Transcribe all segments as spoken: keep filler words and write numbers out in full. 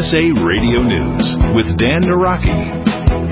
S A Radio News with Dan Naraki.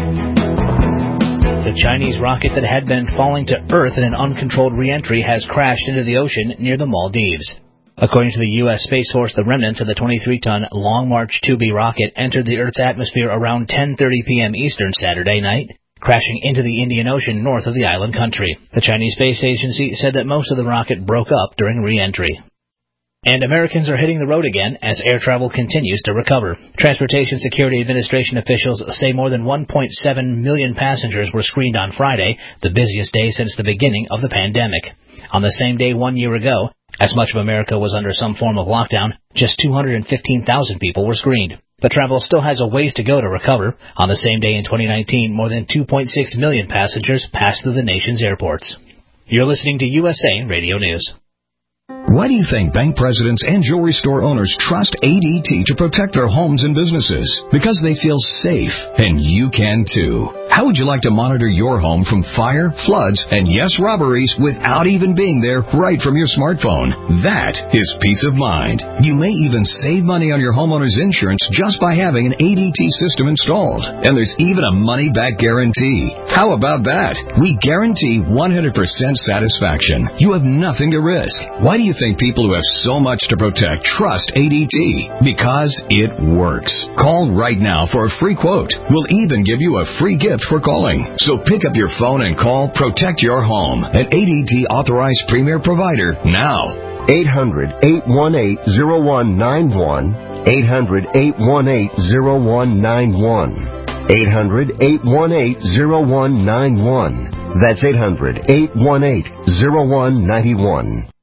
The Chinese rocket that had been falling to Earth in an uncontrolled re-entry has crashed into the ocean near the Maldives. According to the U S Space Force, the remnants of the twenty-three ton Long March two B rocket entered the Earth's atmosphere around ten thirty p.m. Eastern Saturday night, crashing into the Indian Ocean north of the island country. The Chinese Space Agency said that most of the rocket broke up during re-entry. And Americans are hitting the road again as air travel continues to recover. Transportation Security Administration officials say more than one point seven million passengers were screened on Friday, the busiest day since the beginning of the pandemic. On the same day one year ago, as much of America was under some form of lockdown, just two hundred fifteen thousand people were screened. But travel still has a ways to go to recover. On the same day in twenty nineteen, more than two point six million passengers passed through the nation's airports. You're listening to U S A Radio News. Why do you think bank presidents and jewelry store owners trust A D T to protect their homes and businesses? Because they feel safe, and you can too. How would you like to monitor your home from fire, floods, and yes, robberies without even being there right from your smartphone? That is peace of mind. You may even save money on your homeowner's insurance just by having an A D T system installed. And there's even a money-back guarantee. How about that? We guarantee one hundred percent satisfaction. You have nothing to risk. Why do you think people who have so much to protect trust A D T? Because it works. Call right now for a free quote. We'll even give you a free gift for calling. So pick up your phone and call Protect Your Home, an A D T authorized premier provider now. eight hundred, eight one eight, zero one nine one. eight hundred, eight one eight, zero one nine one. eight hundred, eight one eight, zero one nine one. That's eight hundred, eight one eight, zero one nine one.